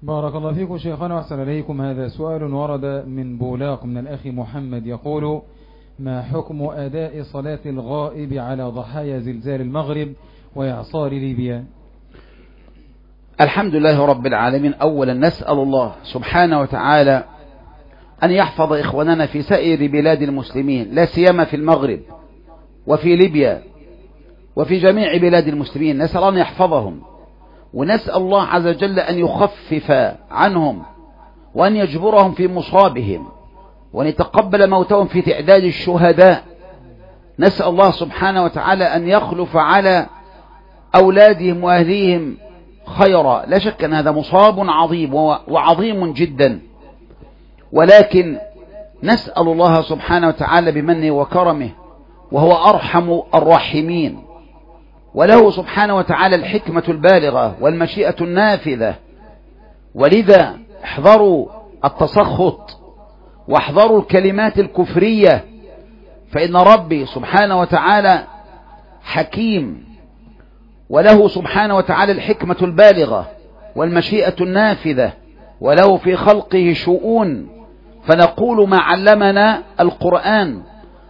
بارك الله فيكم شيخنا وأحسن إليكم. هذا سؤال ورد من بولاق من الأخ محمد يقول: ما حكم أداء صلاة الغائب على ضحايا زلزال المغرب وإعصار ليبيا؟ الحمد لله رب العالمين. أولا نسأل الله سبحانه وتعالى أن يحفظ إخواننا في سائر بلاد المسلمين، لا سيما في المغرب وفي ليبيا وفي جميع بلاد المسلمين. نسأل أن يحفظهم، ونسأل الله عز وجل أن يخفف عنهم وأن يجبرهم في مصابهم وأن يتقبل موتهم في تعداد الشهداء. نسأل الله سبحانه وتعالى أن يخلف على أولادهم وأهليهم خيرا. لا شك أن هذا مصاب عظيم وعظيم جدا، ولكن نسأل الله سبحانه وتعالى بمنه وكرمه، وهو أرحم الراحمين، وله سبحانه وتعالى الحكمة البالغة والمشيئة النافذة. ولذا احذروا التسخط واحذروا الكلمات الكفرية، فإن ربي سبحانه وتعالى حكيم، وله سبحانه وتعالى الحكمة البالغة والمشيئة النافذة، وله في خلقه شؤون. فنقول ما علمنا القرآن: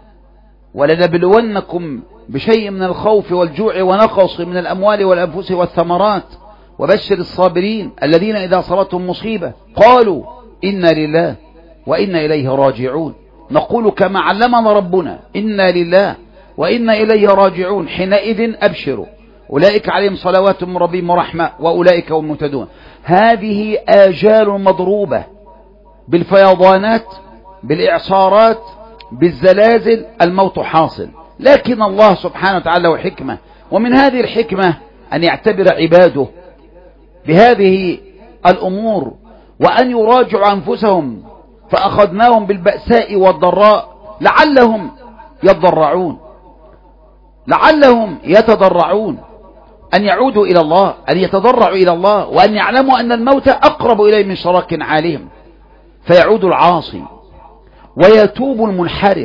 ولنبلونكم بشيء من الخوف والجوع ونقص من الأموال والأنفس والثمرات وبشر الصابرين الذين إذا أصابتهم مصيبة قالوا إنا لله وإنا إليه راجعون. نقول كما علمنا ربنا: إنا لله وإنا إليه راجعون. حينئذ أبشروا، أولئك عليهم صلوات من ربهم ورحمة وأولئك هم المهتدون. هذه آجال مضروبة بالفيضانات، بالإعصارات، بالزلازل، الموت حاصل. لكن الله سبحانه وتعالى له حكمة، ومن هذه الحكمة أن يعتبر عباده بهذه الأمور وأن يراجعوا أنفسهم، فأخذناهم بالبأساء والضراء لعلهم يضرعون، لعلهم يتضرعون، أن يعودوا إلى الله، أن يتضرعوا إلى الله، وأن يعلموا أن الموت أقرب إليه من شراك عالهم، فيعود العاصي ويتوب المنحرف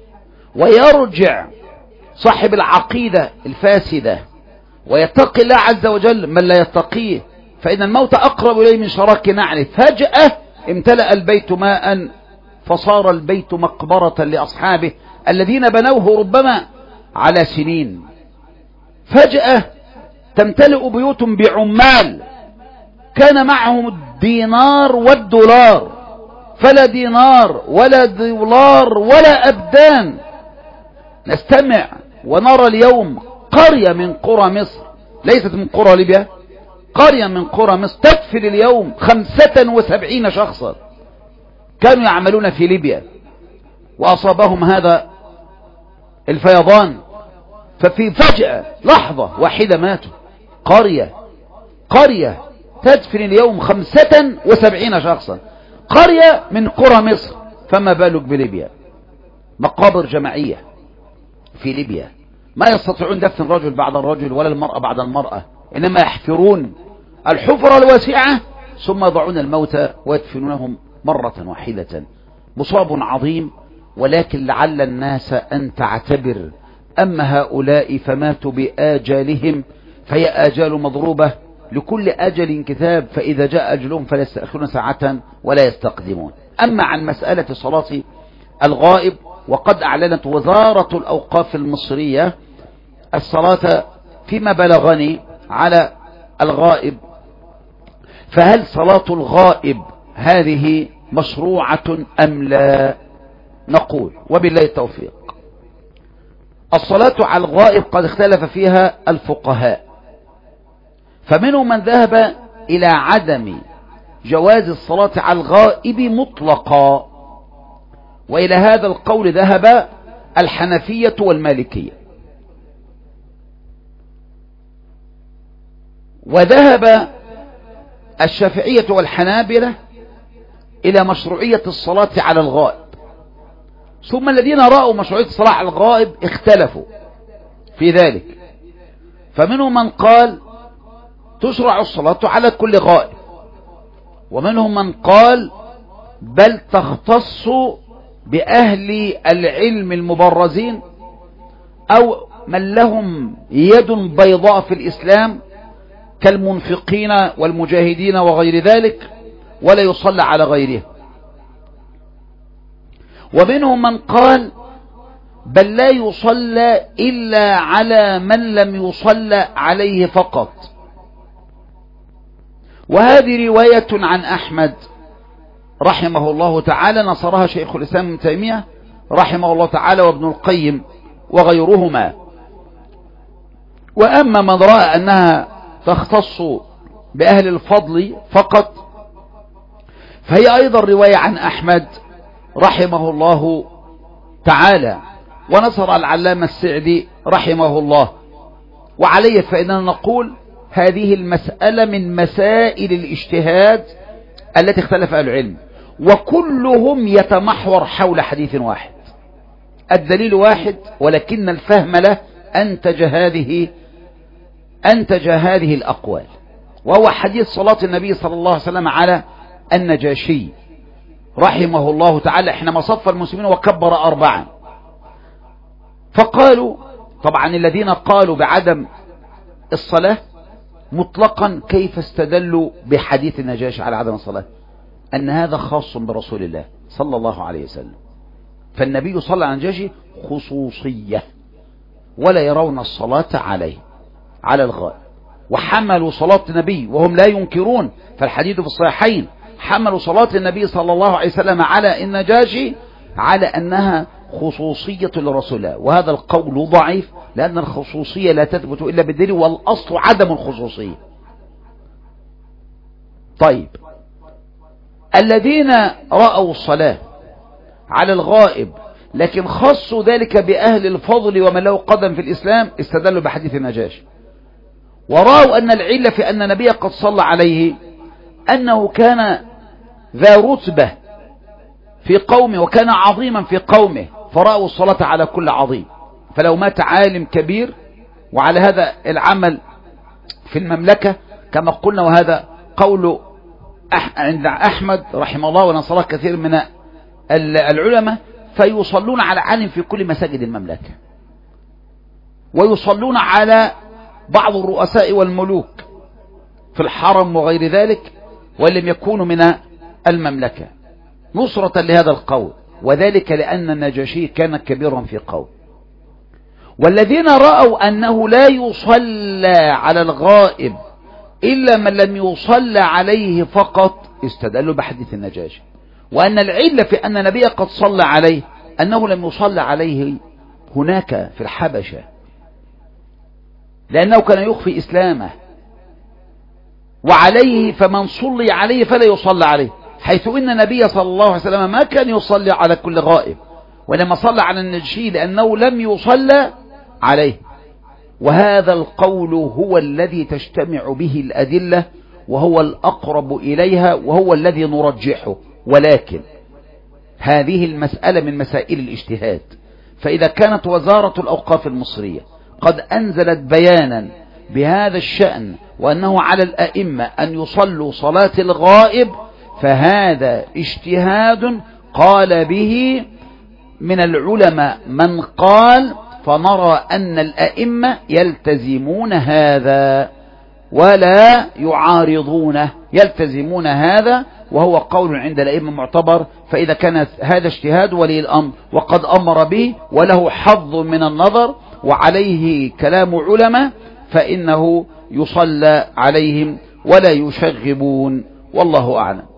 ويرجع صاحب العقيدة الفاسدة ويتقي الله عز وجل من لا يتقيه، فإن الموت أقرب إليه من شراك نعله. فجأة امتلأ البيت ماء فصار البيت مقبرة لأصحابه الذين بنوه ربما على سنين. فجأة تمتلئ بيوت بعمال كان معهم الدينار والدولار، فلا دينار ولا دولار ولا أبدان. نستمع ونرى اليوم قرية من قرى مصر، ليست من قرى ليبيا، قرية من قرى مصر تكفل اليوم 75 شخصا كانوا يعملون في ليبيا وأصابهم هذا الفيضان، ففي فجأة لحظة واحدة ماتوا. قرية تدفن اليوم 75 شخصا، قرية من قرى مصر، فما بالك بليبيا؟ مقابر جماعية في ليبيا، ما يستطيعون دفن الرجل بعد الرجل ولا المرأة بعد المرأة، إنما يحفرون الحفرة الواسعة ثم يضعون الموتى ويدفنونهم مرة واحدة. مصاب عظيم، ولكن لعل الناس أن تعتبر. أما هؤلاء فماتوا بآجالهم، فهي آجال مضروبة، لكل أجل كتاب، فإذا جاء أجلهم فلا يستأخرون ساعة ولا يستقدمون. أما عن مسألة صلاة الغائب، وقد أعلنت وزارة الأوقاف المصرية الصلاة فيما بلغني على الغائب، فهل صلاة الغائب هذه مشروعة أم لا؟ نقول وبالله التوفيق: الصلاة على الغائب قد اختلف فيها الفقهاء، فمنهم من ذهب إلى عدم جواز الصلاة على الغائب مطلقا، وإلى هذا القول ذهب الحنفية والمالكية، وذهب الشافعية والحنابلة إلى مشروعية الصلاة على الغائب. ثم الذين رأوا مشروعية الصلاة على الغائب اختلفوا في ذلك، فمنهم من قال تشرع الصلاة على كل غائب، ومنهم من قال بل تختص بأهل العلم المبرزين أو من لهم يد بيضاء في الإسلام، كالمنفقين والمجاهدين وغير ذلك، ولا يصلى على غيره. ومنهم من قال بل لا يصلى إلا على من لم يصلى عليه فقط، وهذه رواية عن أحمد رحمه الله تعالى، نصرها شيخ الإسلام ابن تيمية رحمه الله تعالى وابن القيم وغيرهما. وأما من رأى أنها تختص بأهل الفضل فقط فهي أيضا رواية عن أحمد رحمه الله تعالى، ونصر العلامة السعدي رحمه الله. وعليه فإننا نقول هذه المسألة من مسائل الاجتهاد التي اختلف أهل العلم، وكلهم يتمحور حول حديث واحد، الدليل واحد، ولكن الفهم له أنتج هذه الأقوال، وهو حديث صلاة النبي صلى الله عليه وسلم على النجاشي رحمه الله تعالى حينما صف المسلمين وكبر 4. فقالوا طبعا الذين قالوا بعدم الصلاة مطلقا كيف استدلوا بحديث النجاشي على عدم الصلاة؟ أن هذا خاص برسول الله صلى الله عليه وسلم، فالنبي صلى على النجاشي خصوصية، ولا يرون الصلاة عليه على الغائب. وحملوا صلاة النبي وهم لا ينكرون، فالحديث في الصحيحين حملوا صلاة النبي صلى الله عليه وسلم على النجاشي على أنها خصوصية لرسول الله، وهذا القول ضعيف، لأن الخصوصية لا تثبت إلا بالدليل، والأصل عدم الخصوصية. طيب الذين رأوا الصلاة على الغائب لكن خصوا ذلك بأهل الفضل ومن له قدم في الإسلام استدلوا بحديث النجاشي، ورأوا أن العلة في أن النبي قد صلى عليه أنه كان ذا رتبة في قومه وكان عظيما في قومه، فرأوا الصلاة على كل عظيم. فلو مات عالم كبير وعلى هذا العمل في المملكة كما قلنا، وهذا قول عند أحمد رحمه الله ونصره كثير من العلماء، فيصلون على عالم في كل مساجد المملكة، ويصلون على بعض الرؤساء والملوك في الحرم وغير ذلك وإن لم يكونوا من المملكة، نصرة لهذا القول، وذلك لأن النجاشي كان كبيرا في قوم. والذين رأوا أنه لا يصلى على الغائب إلا من لم يصلى عليه فقط استدلوا بحديث النجاشي، وأن العلة في أن النبي قد صلى عليه أنه لم يصلى عليه هناك في الحبشة، لأنه كان يخفي إسلامه، وعليه فمن صلي عليه فلا يصلى عليه، حيث إن النبي صلى الله عليه وسلم ما كان يصلي على كل غائب، ولما صلى على النجاشي لأنه لم يصلى عليه. وهذا القول هو الذي تجتمع به الأدلة، وهو الأقرب إليها، وهو الذي نرجحه. ولكن هذه المسألة من مسائل الاجتهاد، فإذا كانت وزارة الأوقاف المصرية قد أنزلت بيانا بهذا الشأن وأنه على الأئمة أن يصلوا صلاة الغائب، فهذا اجتهاد قال به من العلماء من قال، فنرى أن الأئمة يلتزمون هذا ولا يعارضونه، يلتزمون هذا، وهو قول عند الأئمة معتبر. فإذا كان هذا اجتهاد ولي الأمر وقد أمر به وله حظ من النظر وعليه كلام علماء، فإنه يصلى عليهم ولا يشغبون، والله أعلم.